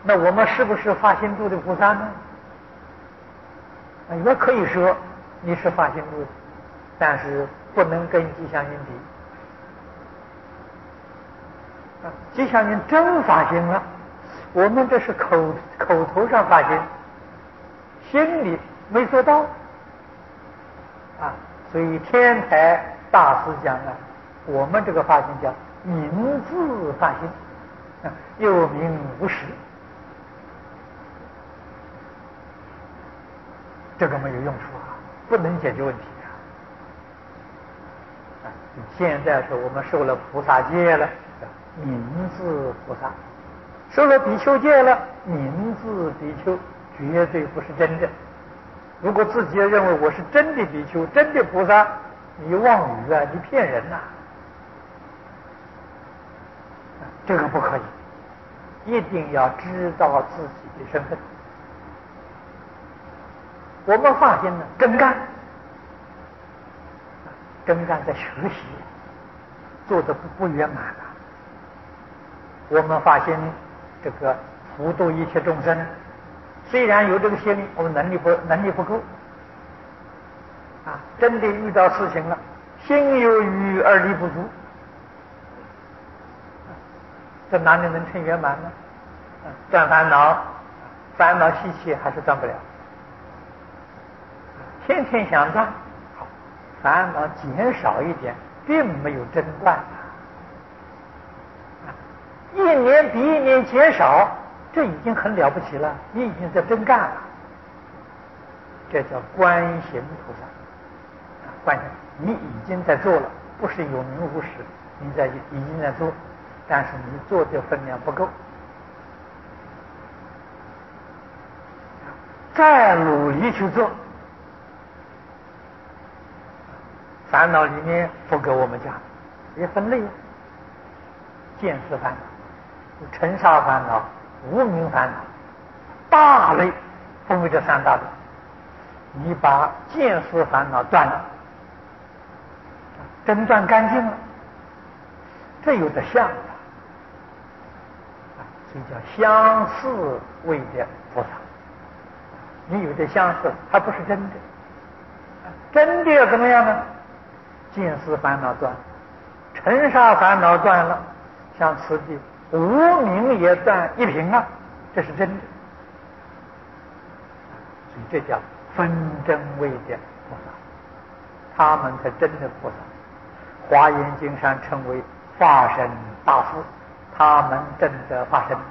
那我们是不是发心度的菩萨呢？也可以说你是发心度的，但是不能跟吉祥云比。吉祥云真发心了，我们这是口头上发心，心里没做到啊。所以天台大师讲了，我们这个发心叫名字发心，又名无实，这个没有用处啊，不能解决问题啊。现在说我们受了菩萨戒了，名字菩萨；受了比丘戒了，名字比丘，绝对不是真的。如果自己认为我是真的比丘、真的菩萨，你妄语啊，你骗人呐！这个不可以，一定要知道自己的身份。我们发心呢，根干在学习，做的不圆满了。我们发心这个普度一切众生，虽然有这个心，我们能力不够啊！真的遇到事情了，心有余而力不足，这哪里能成圆满呢？断烦恼习气还是断不了。天天想断，好，烦恼减少一点，并没有真断一年比一年减少，这已经很了不起了，你已经在真干了。这叫观行菩萨，观行，你已经在做了，不是有名无实，你已经在做，但是你做的分量不够，再努力去做。烦恼里面不给我们讲，也分类，见识烦恼、尘沙烦恼、无明烦恼，大类分为这三大类。你把见识烦恼断了，真断干净了，这有点像，所以叫相似位的菩萨。你有点相似，还不是真的。真的要怎么样呢？见识烦恼断，尘沙烦恼断了，像此地无明也断一品啊，这是真的。所以这叫分真位的菩萨，他们才真的菩萨。华严经上称为化身大士，他们真的化身。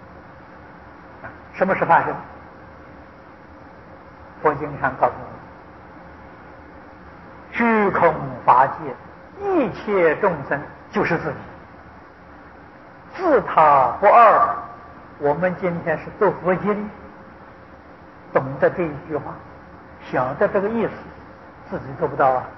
什么是化身？佛经上告诉我们，虚空法界一切众生就是自己，自他不二。我们今天是读佛经，懂得这一句话，晓得这个意思，自己做不到啊。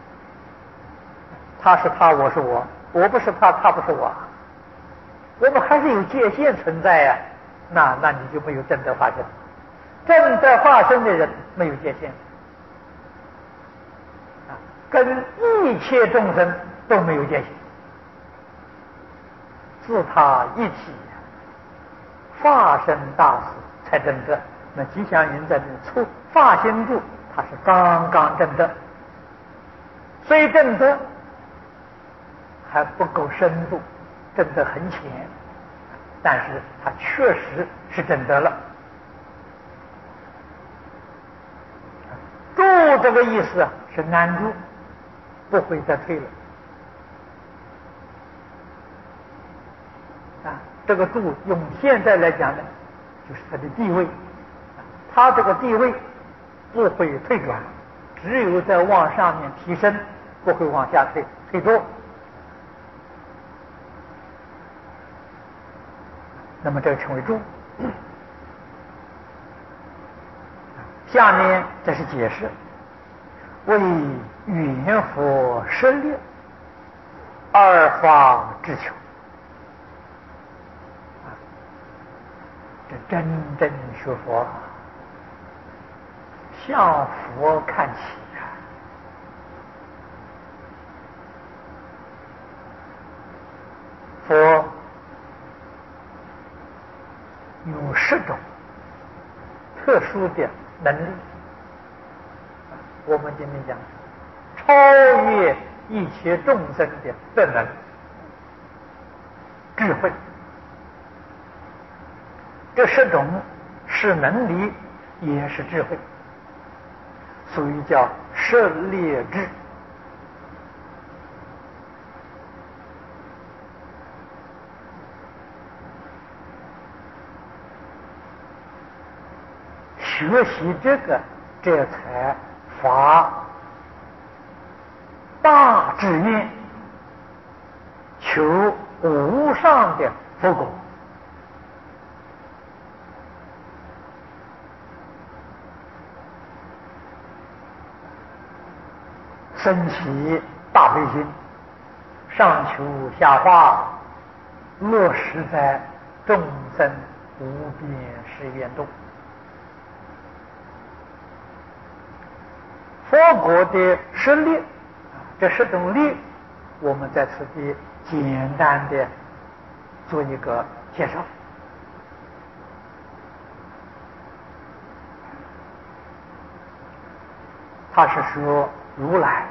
他是他，我是我，我不是他，他不是我，我们还是有界限存在呀。那你就没有真的化身。真的化身的人没有界限跟一切众生都没有界限，自他一体化身大士才真的。那吉祥云在这出发心度，他是刚刚真的，虽真的还不够深度，真的很浅，但是他确实是真的了。住这个意思是安住，不会再退了这个住用现在来讲呢，就是他的地位，他这个地位不会退转，只有在往上面提升，不会往下退多。那么这个称为住。下面这是解释，为圆佛施略，二法之求。这真正学佛，向佛看齐佛有10种特殊的能力。我们今天讲超越一切众生的德能、智慧，这10种是能力，也是智慧，所以叫舍劣智。学习这个，这才发大志愿，求无上的佛果。生起大悲心，上求下化，落实在众生无边誓愿中。佛国的10力，这10种力，我们在此地简单的做一个介绍。他是说如来，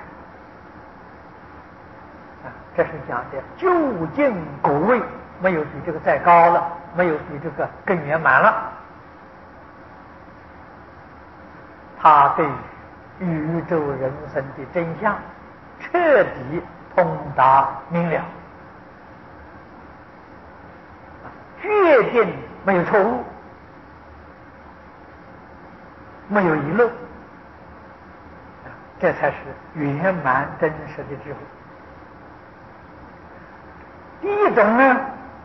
这是讲的究竟果位，没有比这个再高了，没有比这个更圆满了。他对宇宙人生的真相彻底通达明了，决定没有错误，没有遗漏，这才是圆满真实的智慧。第一种呢，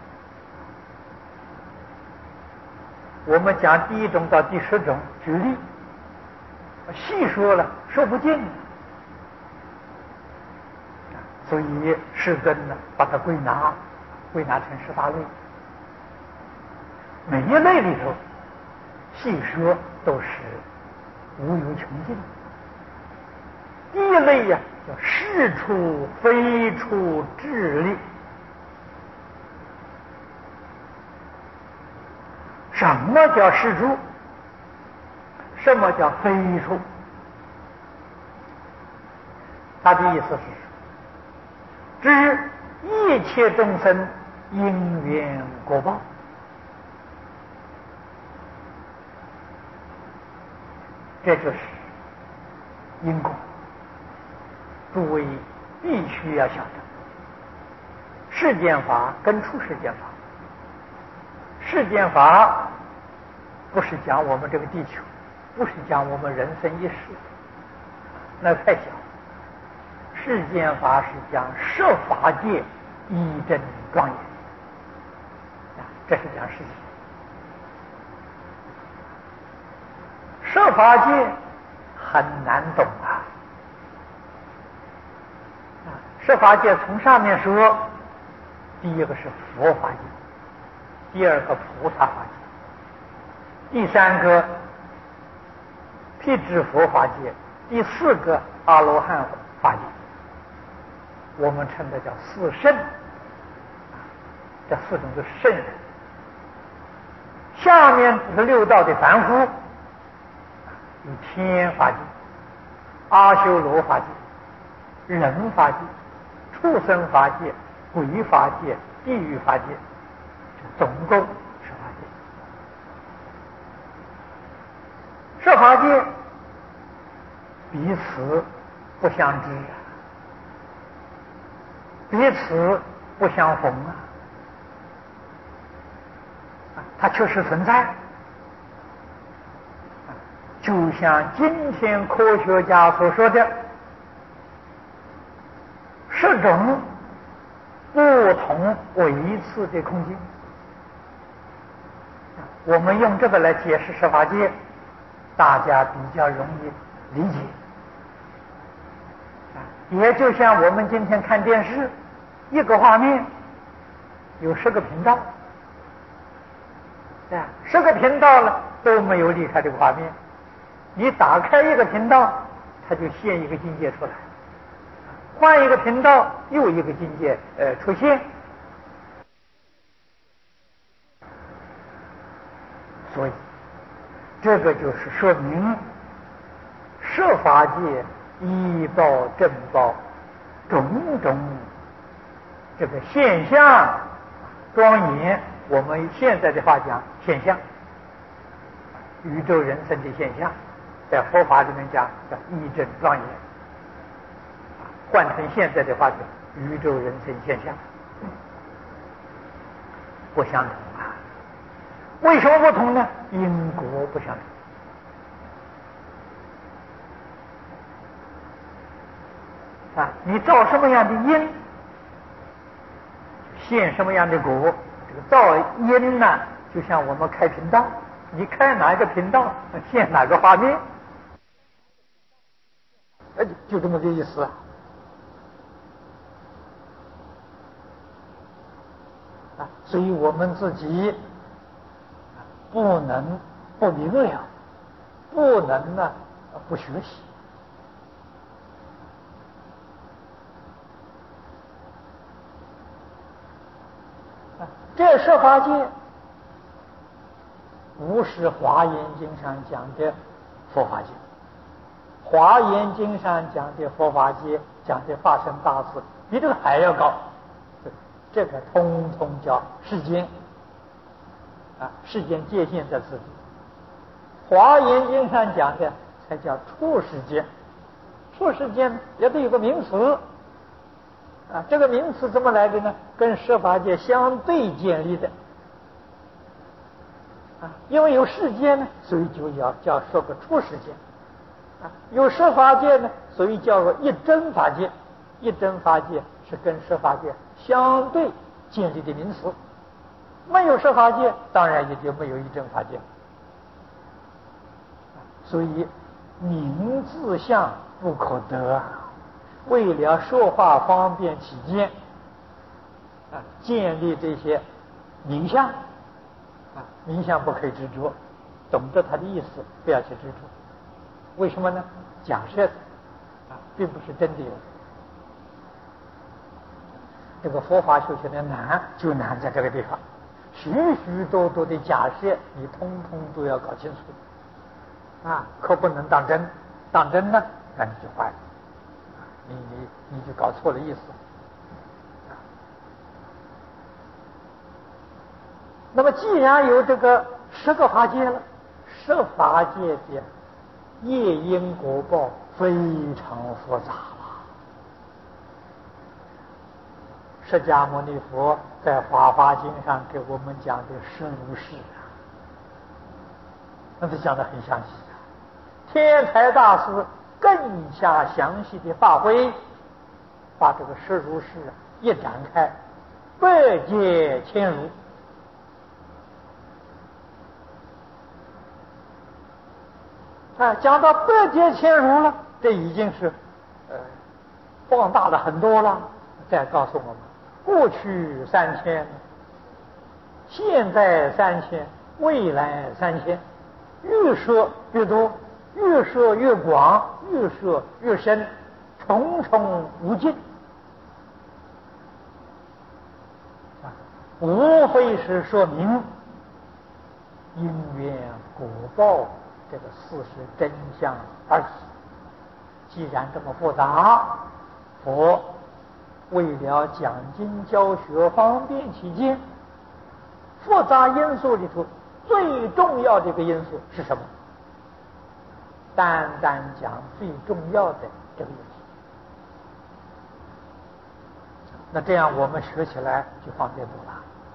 我们讲第一种到第10种举例，细说了说不尽，所以世尊呢把它归纳成18类，每一类里头细说都是无有穷尽。第一类呀，叫是处非处智力。什么叫是处？什么叫非处？他的意思是知一切众生因缘果报，这就是因果。诸位必须要晓得，世间法跟出世间法，世间法不是讲我们这个地球，不是讲我们人生一世，那太小。世间法是讲设法界一真庄严，这是讲世界。设法界很难懂啊。设法界从上面说，第一个是佛法界，第二个菩萨法界，第三个辟支佛法界，第4个阿罗汉法界，我们称的叫4圣。这4种是圣人。下面是6道的凡夫，有天法界、阿修罗法界、人法界、畜生法界、鬼法界、地狱法界，总共10法界。10法界彼此不相知，彼此不相逢啊，它确实存在。就像今天科学家所说的10种不同维次的空间，我们用这个来解释10法界，大家比较容易理解。也就像我们今天看电视，一个画面有10个频道，10个频道了都没有离开这个画面。你打开一个频道，它就现一个境界出来，换一个频道又一个境界出现。 所以这个就是说明设法界依报正报种种这个现象庄严，我们现在的话讲现象，宇宙人生的现象，在佛法里面讲叫义正庄严，换成现在的话讲宇宙人生现象不相同啊。为什么不同呢？因果不相同啊！你造什么样的因，现什么样的果。这个造因呢，就像我们开频道，你开哪一个频道，现哪个画面，就这么个意思啊！所以我们自己不能不明了，不能呢不学习。这设法界不是《华严经》上讲的佛法界，《华严经》上讲的佛法界讲的法身大事比这个还要高，这个通通叫世间啊，世间界限在此地。《华严经》上讲的才叫处世间，处世间也得有个名词啊，这个名词怎么来的呢？跟设法界相对建立的啊，因为有世界呢，所以就要叫说个处世界啊；有设法界呢，所以叫做一真法界。一真法界是跟设法界相对建立的名词，没有设法界，当然也就没有一真法界。所以名字相不可得啊。为了说话方便起见啊，建立这些名相啊，名相不可以执着，懂得它的意思，不要去执着。为什么呢？假设的啊，并不是真的有。这个佛法修行的难，就难在这个地方，许许多多的假设，你通通都要搞清楚啊，可不能当真。当真呢，那你就坏了。你就搞错了意思。那么既然有这个10个法界了，设法界的业因果报非常复杂了。释迦牟尼佛在《法华经》上给我们讲的实如是啊，那是讲得很详细啊。天台大师更加详细的发挥，把这个实如是一展开，8界千如啊，讲到8界千如了，这已经是放大了很多了。再告诉我们，过去3000，现在3000，未来3000，越说越多，越说越广，越说越深，重重无尽啊，无非是说明因缘果报这个事实真相而已。既然这么复杂，佛为了讲经教学方便起见，复杂因素里头最重要的一个因素是什么？单单讲最重要的这个因素。那这样我们学起来就方便多了。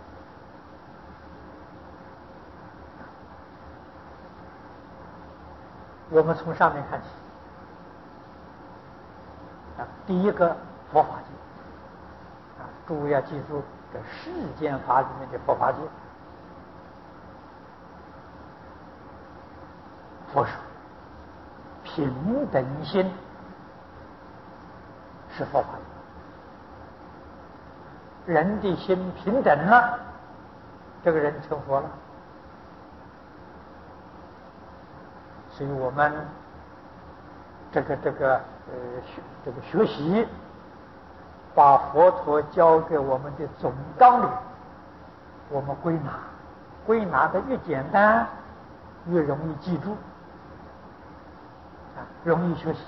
我们从上面看起啊，第一个佛法界啊，诸位要记住，这世间法里面的佛法界，佛说平等心是佛法界，人的心平等了，这个人成佛了。所以我们这个学习，把佛陀教给我们的总纲领，我们归纳的越简单， 越容易记住，容易学习。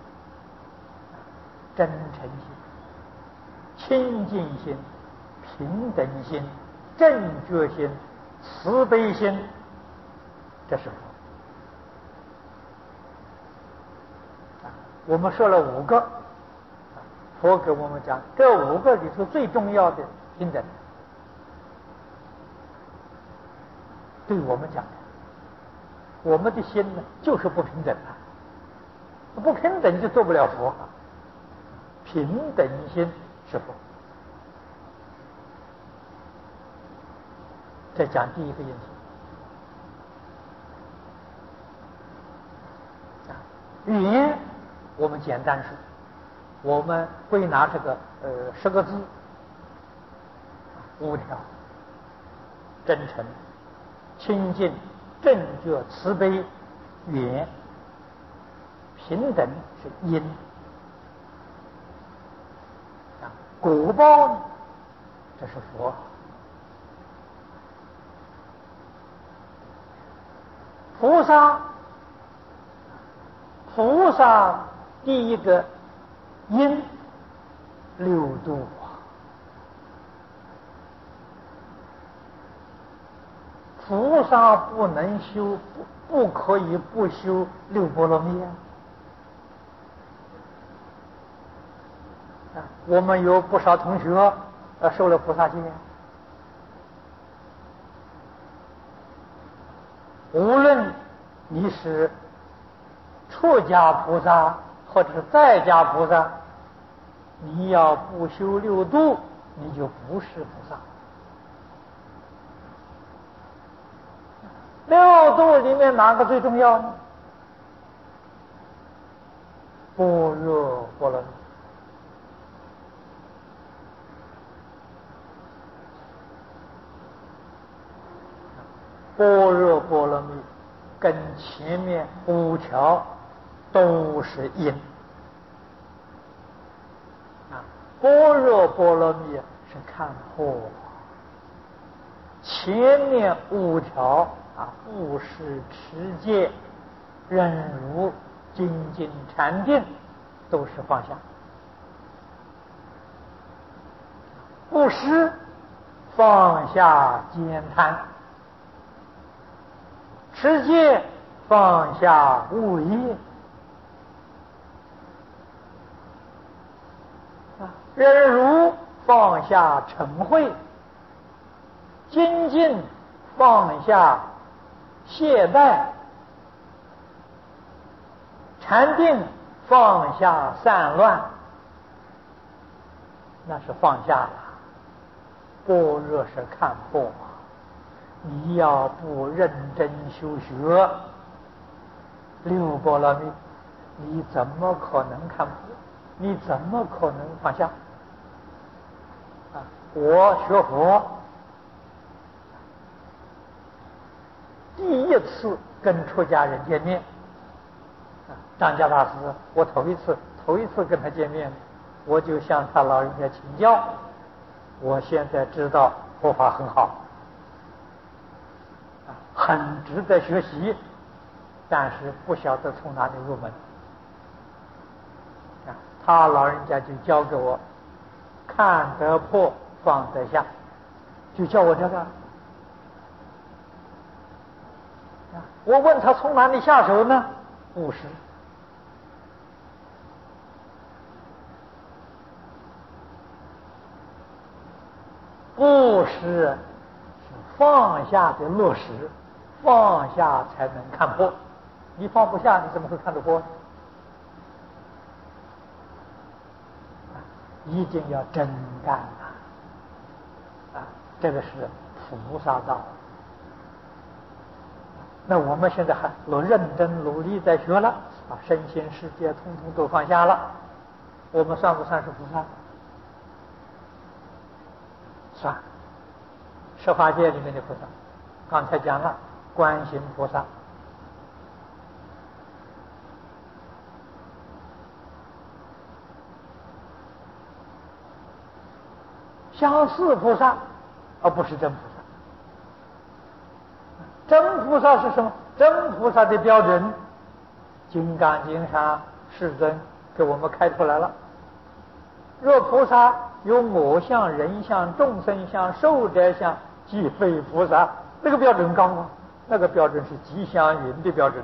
真诚心、清净心、平等心、正觉心、慈悲心，这是佛。我们说了5个，佛给我们讲，这5个里头最重要的平等。对我们讲的，我们的心呢就是不平等啊，不平等就做不了佛。平等心是佛。再讲第一个因素，语言我们简单说，我们归纳这个10个字：5条，真诚、清净、正觉、慈悲、圆。平等是因，果报呢，这是佛。菩萨第一个因六度菩萨不能修，不可以不修6波罗蜜我们有不少同学受了菩萨戒，无论你是出家菩萨或者是在家菩萨，你要不修6度，你就不是菩萨。6度里面哪个最重要呢？般若波罗蜜。般若波罗蜜跟前面5条都是因般若波罗蜜是看破，前面5条布施、持戒、忍辱、精进、禅定都是放下。布施放下慳贪，持戒放下恶业，忍辱放下嗔恚，精进放下懈怠，禅定放下散乱，那是放下了。般若是看破，你要不认真修学6波罗蜜，你怎么可能看破？你怎么可能放下？我学佛第1次跟出家人见面，张家大师，我头一次跟他见面，我就向他老人家请教。我现在知道佛法很好，很值得学习，但是不晓得从哪里入门。他老人家就教给我看得破放得下，就教我这个。我问他从哪里下手呢？布施。布施是放下的落实，放下才能看破。你放不下，你怎么会看得破？一定要真干这个是菩萨道。那我们现在还认真努力在学了，身心世界统统都放下了，我们算不算是菩萨？算。十法界里面的菩萨，刚才讲了观行菩萨，相似菩萨，而不是真菩萨。 真菩萨是什么？真菩萨的标准，《金刚经》上世尊给我们开出来了。若菩萨有我相、人相、众生相、寿者相，即非菩萨。那个标准高啊，那个标准是吉祥云的标准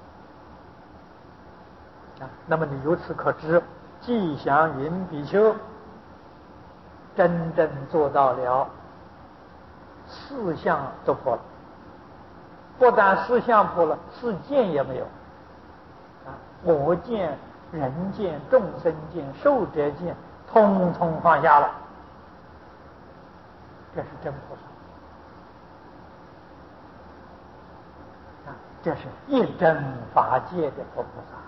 啊。那么你由此可知，吉祥云比丘真正做到了四相都破了，不但四相破了，四见也没有啊，我见、人见、众生见、寿者见，通通放下了，这是真菩萨啊，这是一真法界的佛菩萨。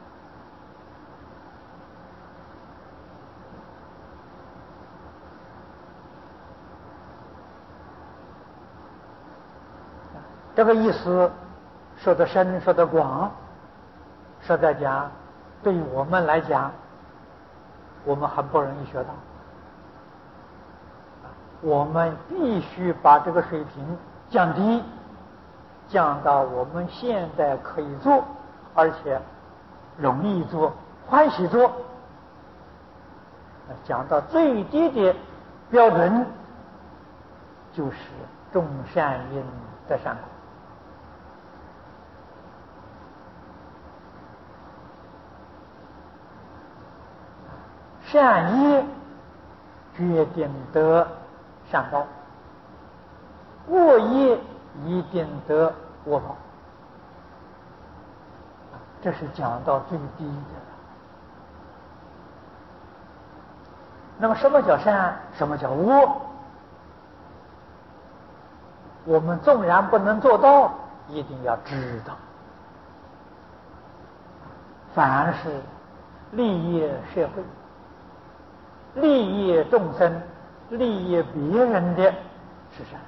这个意思说得深，说得广，实在讲，对我们来讲，我们很不容易学到。我们必须把这个水平降低，降到我们现在可以做，而且容易做、欢喜做，讲到最低的标准，就是种善因得善果。善业决定得善报，恶业一定得恶报，这是讲到最低的了。那么什么叫善，什么叫恶？我们纵然不能做到，一定要知道，凡是利益社会、利益众生、利益别人的是善，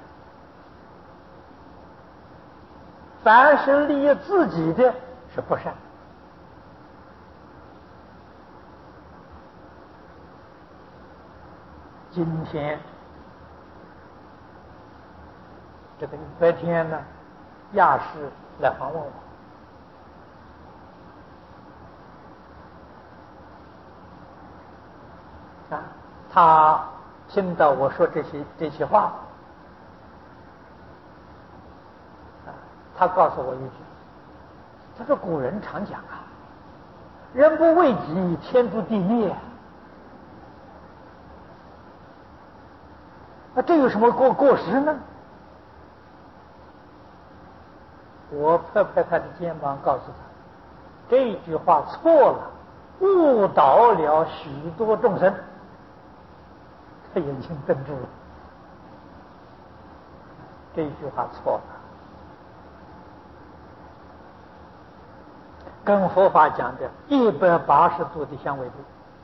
凡是利益自己的是不善。今天这个礼拜天呢，亚视来访问我，啊，他听到我说这些话，啊，他告诉我一句，他说古人常讲啊，人不为己，天诛地灭。那这有什么过失呢？我拍拍他的肩膀，告诉他，这句话错了，误导了许多众生。他眼睛瞪住了，这句话错了，跟佛法讲的180度的相违背。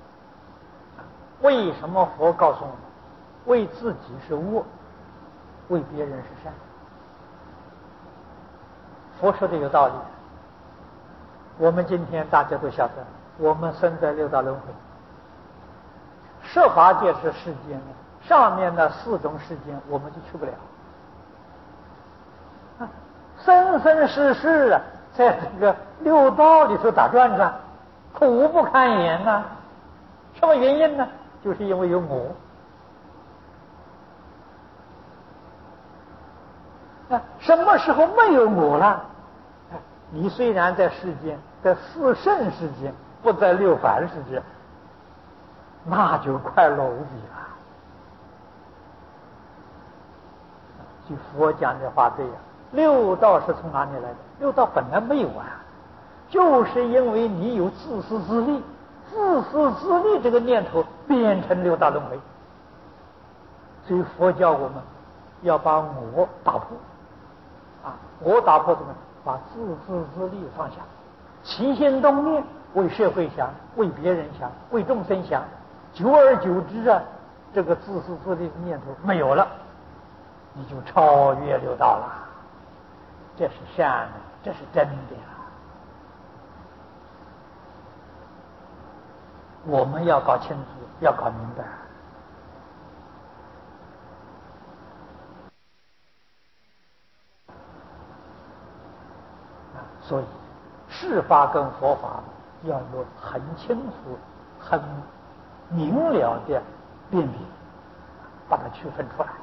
为什么佛告诉我们，为自己是恶，为别人是善？佛说的有道理。我们今天大家都晓得，我们生在六道轮回，设法界是世间的上面的4种世间，我们就去不了。生生世世啊，在这个六道里头打转转，苦不堪言呐。什么原因呢？就是因为有我。什么时候没有我了？你虽然在世间，在4圣世间，不在6凡世间，那就快乐无比了。据佛讲的话对呀，六道是从哪里来的？六道本来没有啊，就是因为你有自私自利，自私自利这个念头变成六道轮回。所以佛教我们要把我打破啊，我打破什么？把自私自利放下，起心动念为社会想，为别人想，为众生想，久而久之啊，这个自私自利的念头没有了，你就超越六道了。这是善的，这是真的呀。我们要搞清楚，要搞明白。 所以事法跟佛法要有很清楚、很明了的辨别，把它区分出来。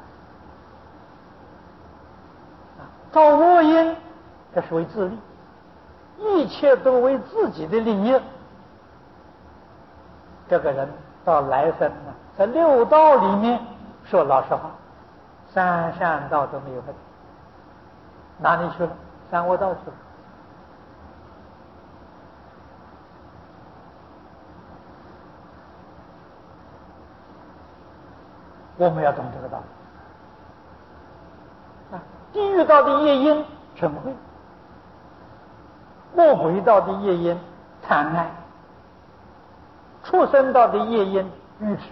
造恶因，这是为自利，一切都为自己的利益。这个人到来生呢，在六道里面，说老实话，三善道都没有分，哪里去了？三恶道去了。我们要懂这个道理。地狱道的业因嗔恚，魔鬼道的业因贪爱，畜生道的业因愚痴，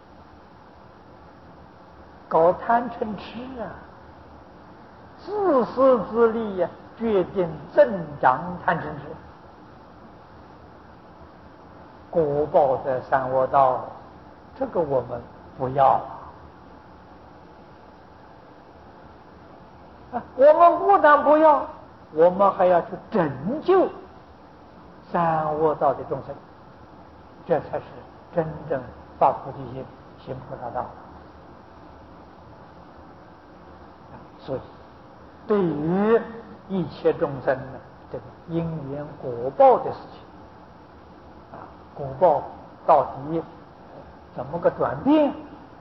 搞贪嗔痴啊，自私自利呀，决定增长贪嗔痴，果报在三恶道，这个我们不要。我们不但不要，我们还要去拯救三恶道的众生，这才是真正发菩提心、行菩萨道。所以，对于一切众生呢，这个因缘果报的事情，果报到底怎么个转变？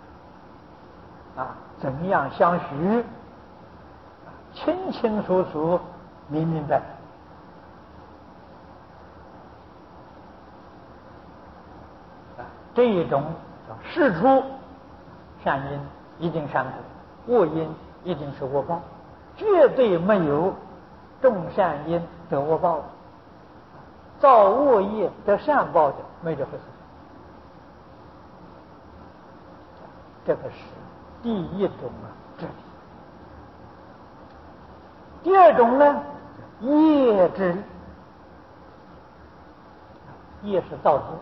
怎样相许？清清楚楚、明明白白。这一种叫事出，善因一定善果，恶因一定是恶报，绝对没有种善因得恶报的，造恶业得善报的，没这回事。这个是第一种治理。第二种呢，业治理。业是造作，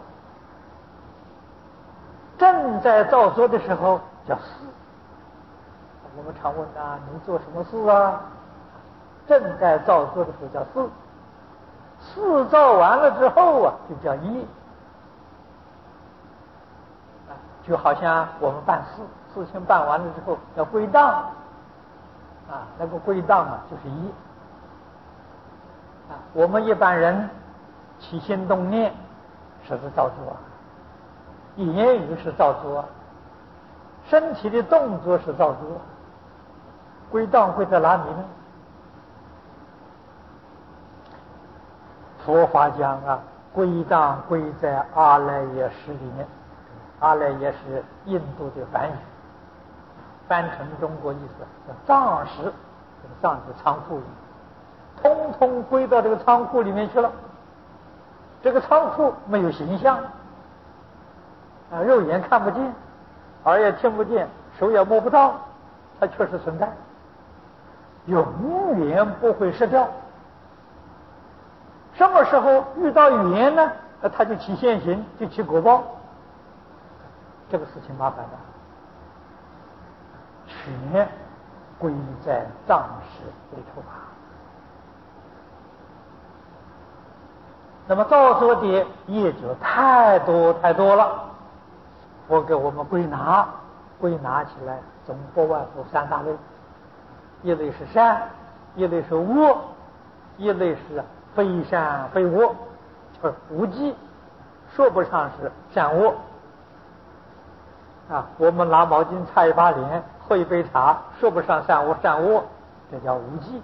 正在造作的时候叫事。我们常问你做什么事啊？正在造作的时候叫事，事造完了之后就叫业。就好像我们办事，事情办完了之后要归档，那个归档就是业。我们一般人起心动念是造作，言语是造作，身体的动作是造作，归档归在哪里呢？佛法讲归档归在阿赖耶识里面。阿赖耶识印度的梵语，翻成中国意思叫藏识，这个藏是仓库里，通通归到这个仓库里面去了。这个仓库没有形象，肉眼看不见，耳也听不见，手也摸不到，它确实存在，永远不会失掉。什么时候遇到缘呢？它就起现行，就起果报。这个事情麻烦了，全归在藏识里头吧。那么造作的业就太多太多了，我给我们归纳起来，总不外乎三大类：一类是善，一类是恶，一类是非善非恶，就是无记，说不上是善恶。我们拿毛巾擦一把脸，喝一杯茶，说不上善恶，这叫无记。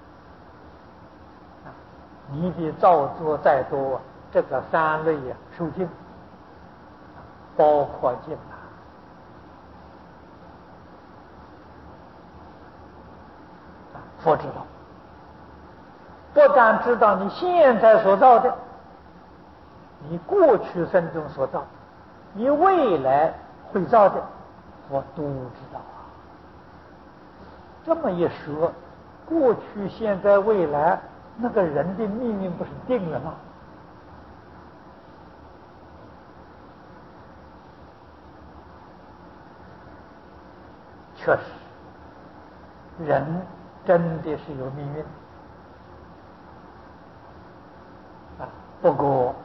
你的造作再多，这个三类受尽，包括尽了。佛知道，不但知道你现在所造的，你过去生中所造的，你未来会造的，我都知道这么一说，过去、现在、未来，那个人的命运不是定了吗？确实，人真的是有命运。 不过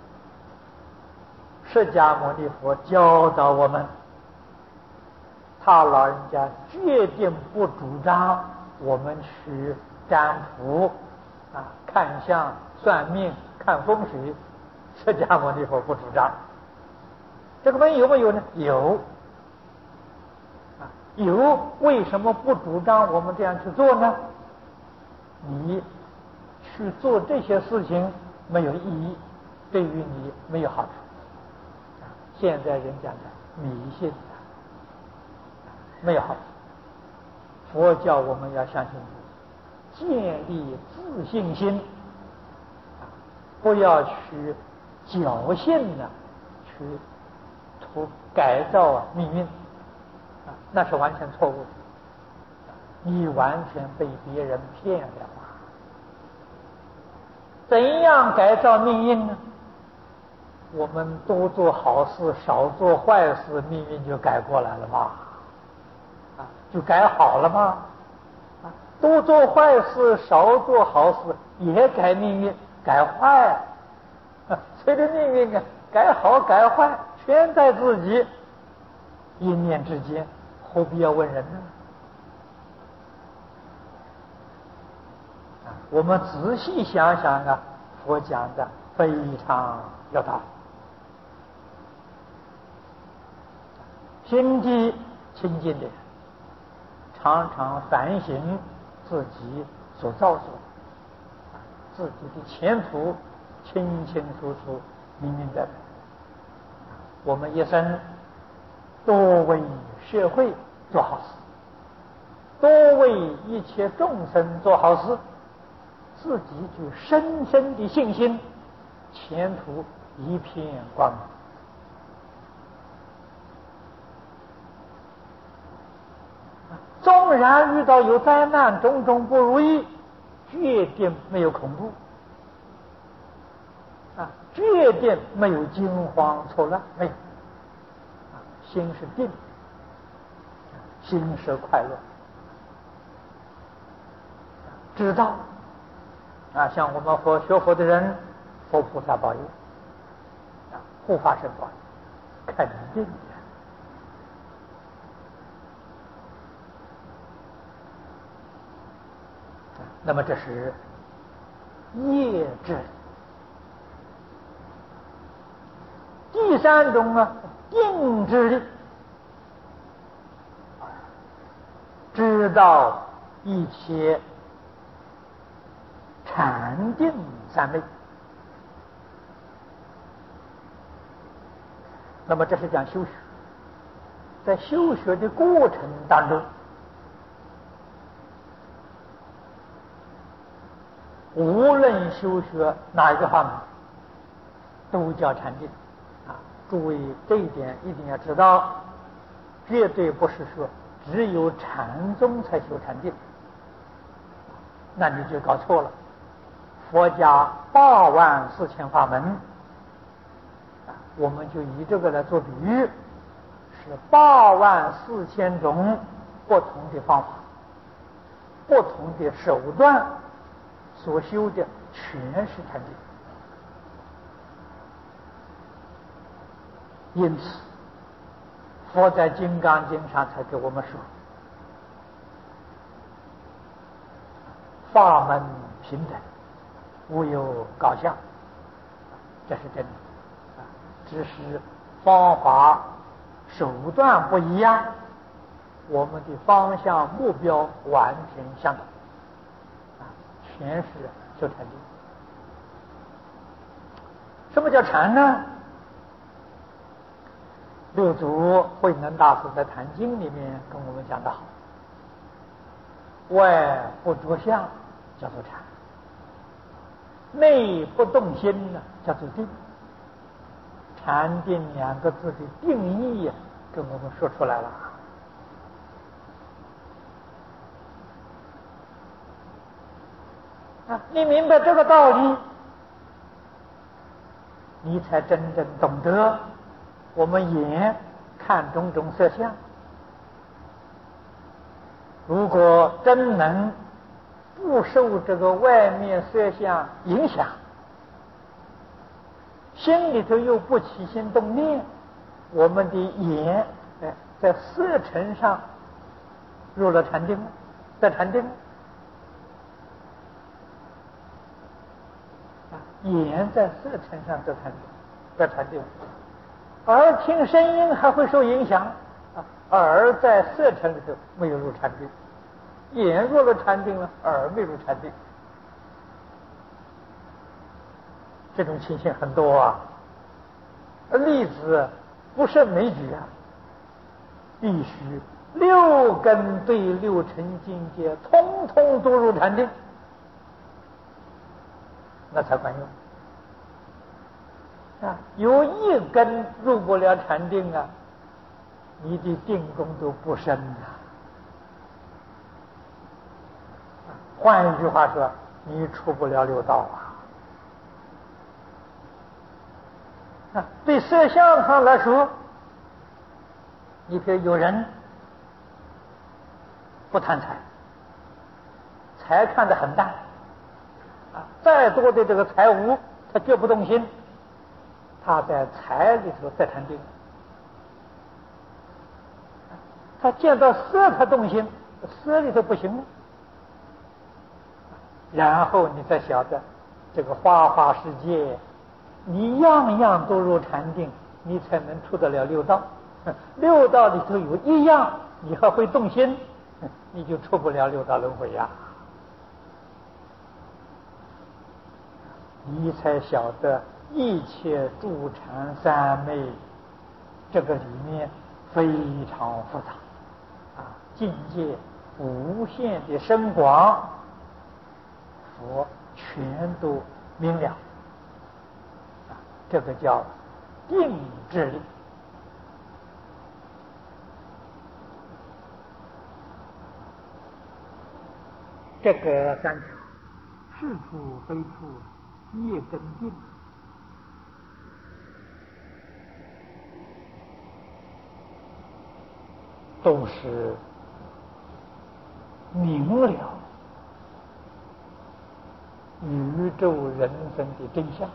释迦牟尼佛教导我们，他老人家决定不主张我们去占卜看相、算命、看风水，释迦牟尼佛不主张。这个问有没有呢？有。有，为什么不主张我们这样去做呢？你去做这些事情没有意义，对于你没有好处。现在人讲的迷信没有好处。佛教我们要相信主，建立自信心，不要去侥幸去改造命运，那是完全错误的。你完全被别人骗了。怎样改造命运呢？我们多做好事，少做坏事，命运就改过来了吗？就改好了吗？多做坏事，少做好事，也改命运，改坏。谁的命运改好改坏，全在自己一念之间，何必要问人呢？我们仔细想想佛讲的非常有道理。心地清净的人，常常反省自己所造作，自己的前途清清楚楚、明明白白。我们一生多为社会做好事，多为一切众生做好事，自己就深深的信心，前途一片光明。纵然遇到有灾难、种种不如意，决定没有恐怖，决定没有惊慌错乱，没有，心是定，心是快乐，知道像我们学佛的人，佛菩萨保佑，护法神保佑，肯定的。那么这是业智。第三种定智力，知道一切禅定三昧。那么这是讲修学，在修学的过程当中，无论修学哪一个方面，都叫禅定。诸位这一点一定要知道，绝对不是说只有禅宗才修禅定，那你就搞错了。佛家84000法门，我们就以这个来做比喻，是84000种不同的方法、不同的手段所修的，全是禅定。因此佛在《金刚经》上才给我们说，法门平等，无有高下，这是真的。只是方法手段不一样，我们的方向目标完全相同，全是修禅定。什么叫禅呢？六祖慧能大师在《坛经》里面跟我们讲得好，外不着相叫做禅，内不动心叫做定。禅定2个字的定义跟我们说出来了。你明白这个道理，你才真正懂得我们眼看种种色相，如果真能不受这个外面色相影响， 心里头又不起心动念，我们的眼在色尘上入了禅定了，在禅定了。眼在色尘上在禅定，耳听声音还会受影响耳在色尘里头没有入禅定，眼入了禅定了，耳没入禅定，这种情形很多啊。例子不胜枚举啊，必须六根对六尘境界通通都入禅定，那才管用啊！有一根入不了禅定啊，你的定功都不深换一句话说，你出不了六道对色相上来说，你比如有人不贪财，财看得很淡再多的这个财物他绝不动心，他在财里头在禅定。他见到色他动心，色里头不行了。然后你才晓得这个花花世界，你样样都入禅定，你才能出得了六道。六道里头有一样你还会动心，你就出不了六道轮回呀。你才晓得一切助禅三昧，这个里面非常复杂境界无限的深广，佛全都明了这个叫定智力。这个三条是处非处业根定，都是明了宇宙人生的真相。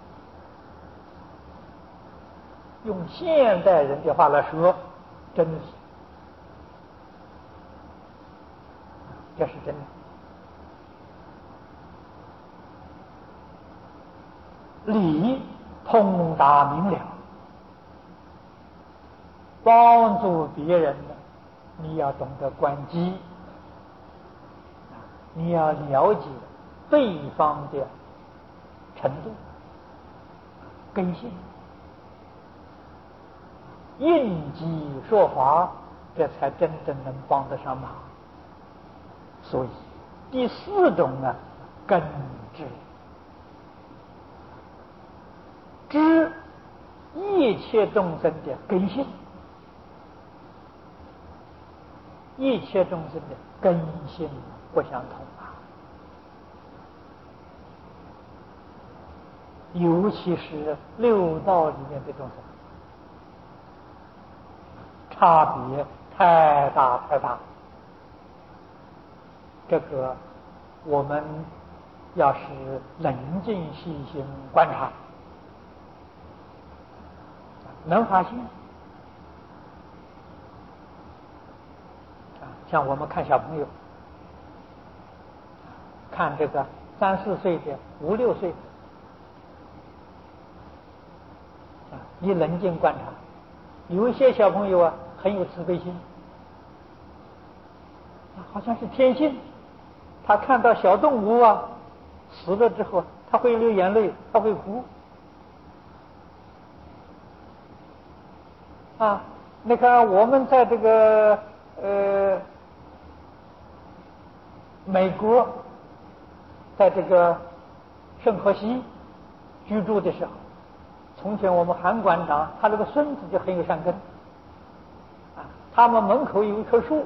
用现代人的话来说，真实，这是真的。理通达明了，帮助别人呢，你要懂得观机，你要了解对方的程度、根性，应机说法，这才真正能帮得上忙。所以第四种根知，知一切众生的根性，一切众生的根性不相同尤其是六道里面的众生，差别太大太大。这个我们要是冷静细心观察，能发现像我们看小朋友，看这个3、4岁的、5、6岁的你冷静观察，有一些小朋友很有慈悲心，好像是天性，他看到小动物死了之后，他会流眼泪，他会哭你看我们在这个美国，在这个圣荷西居住的时候，从前我们韩馆长他那个孙子就很有善根他们门口有一棵树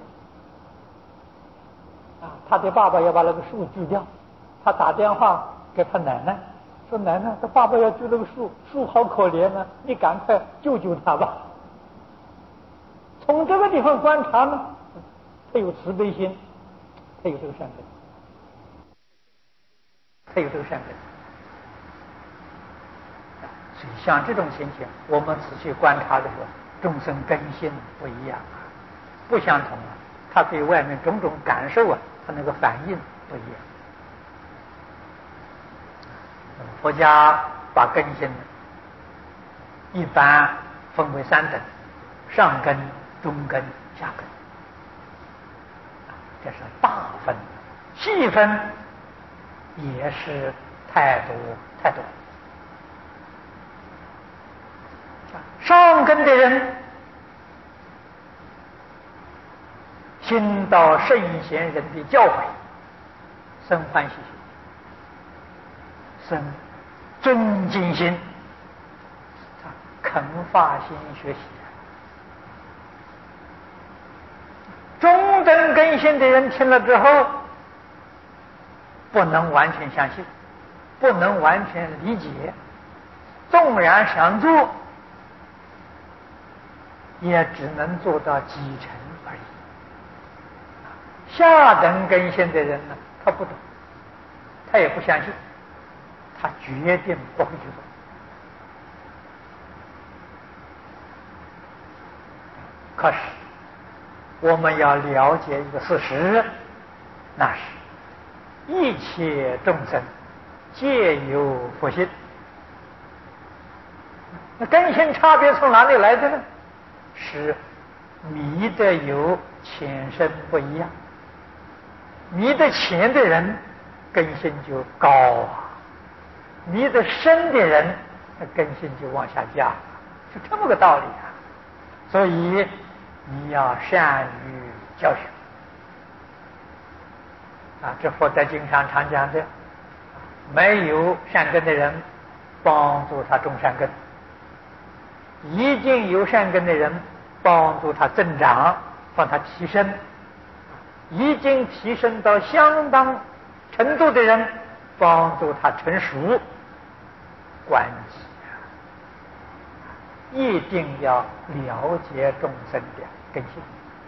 他的爸爸要把那个树锯掉，他打电话给他奶奶说：“奶奶，他爸爸要锯那个树，树好可怜你赶快救救他吧。”从这个地方观察呢，他有慈悲心，他有这个善根， 像这种情形，我们仔细观察的时候，众生根性不一样啊，不相同啊，他对外面种种感受啊，他那个反应不一样。佛家把根性一般分为三等：上根、中根、下根。这是大分，细分也是太多太多。上根的人听到圣贤人的教诲，生欢喜心，生尊敬心，肯发心学习。中等根性的人听了之后，不能完全相信，不能完全理解，纵然想做，也只能做到几成而已。下等根性的人呢，他不懂，他也不相信，他决定不会去做。可是我们要了解一个事实，那是一切众生皆有佛性。那根性差别从哪里来的呢？是迷的有浅深不一样。迷得浅的人根性就高啊，迷得深的人根性就往下降，是这么个道理啊。所以你要善于教学啊！这佛在经上常讲的，没有善根的人帮助他种善根，已经有善根的人帮助他增长，帮他提升，已经提升到相当程度的人帮助他成熟。关键一定要了解众生的根性，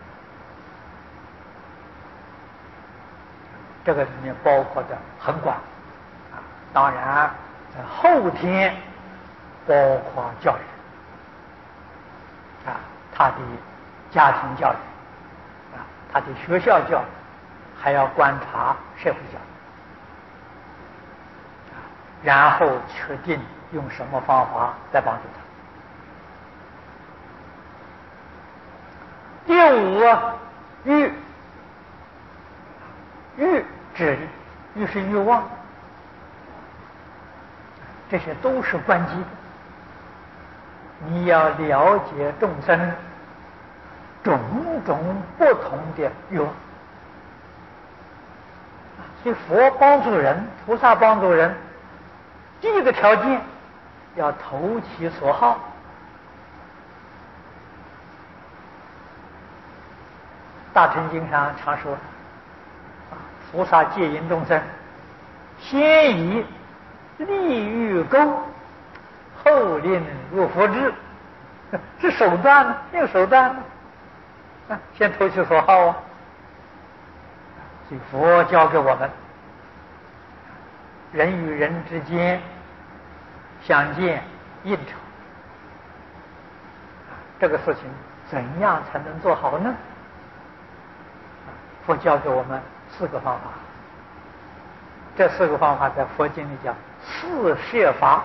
这个里面包括的很广啊。当然，在后天包括教育啊，他的家庭教育啊，他的学校教育，还要观察社会教育，然后确定用什么方法来帮助他。第五，欲智力，欲是欲望，这些都是关机的。你要了解众生种种不同的欲望，所以佛帮助人，菩萨帮助人，第一个条件要投其所好。大乘经上常说，菩萨戒引众生，先以利欲钩，后令入佛智，是手段呢，用手段呢，先投其所好啊。所以佛教给我们，人与人之间相见应酬，这个事情怎样才能做好呢？佛教给我们4个方法，这4个方法在佛经里叫四摄法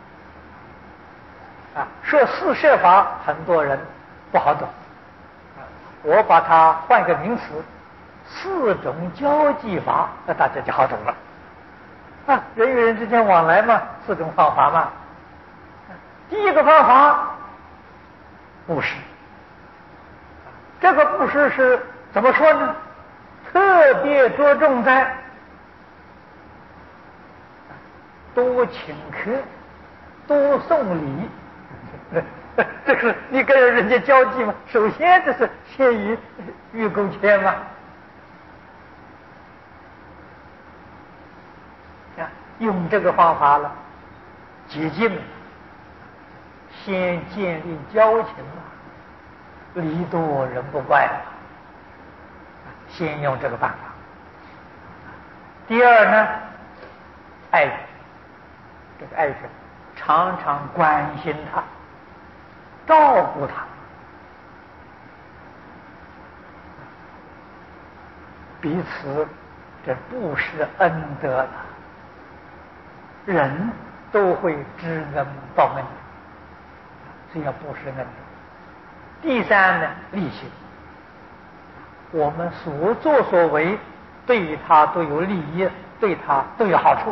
啊。说四摄法，很多人不好懂啊，我把它换个名词，4种交际法，那大家就好懂了啊。人与人之间往来嘛，4种方法嘛。第一个方法，布施。这个布施是怎么说呢？特别着重在多请客，多送礼。这是你跟人家交际嘛，首先这是先于欲钩牵嘛。用这个方法了，接近了，先建立交情嘛，礼多人不怪嘛。先用这个办法。第二呢，爱人，这个爱人常常关心他，照顾他，彼此这布施恩德了，人都会知恩报恩，这要布施恩德。第三呢，利行，我们所作所为对他都有利益，对他都有好处，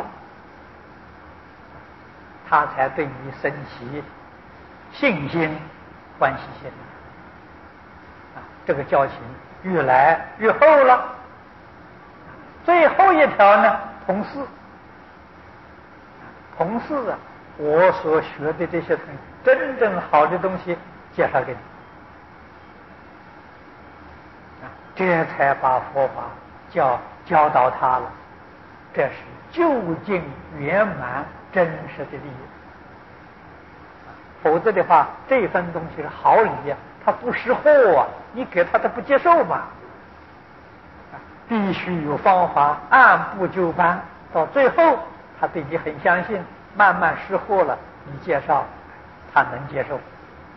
他才对你生起信心、欢喜心这个交情越来越厚了。最后一条呢，同事。同事我所学的这些东西，真正好的东西介绍给你这才把佛法教导他了，这是究竟圆满真实的利益。否则的话，这份东西是好礼他不识货你给他不接受嘛。必须有方法，按部就班，到最后他对你很相信，慢慢识货了，你介绍他能接受，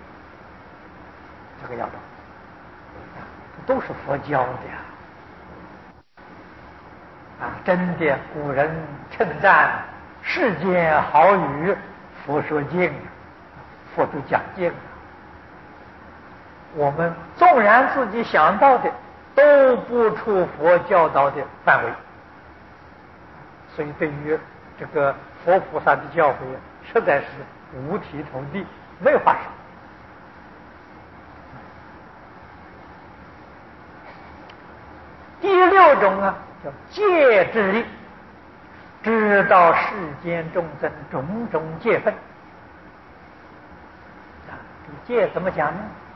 这个要懂。都是佛教的真的，古人称赞世间好语，佛说经，佛都讲经。我们纵然自己想到的都不出佛教导的范围，所以对于这个佛菩萨的教诲实在是五体投地，没有话说。第六种叫戒之力，知道世间众生种种戒分这个戒怎么讲呢？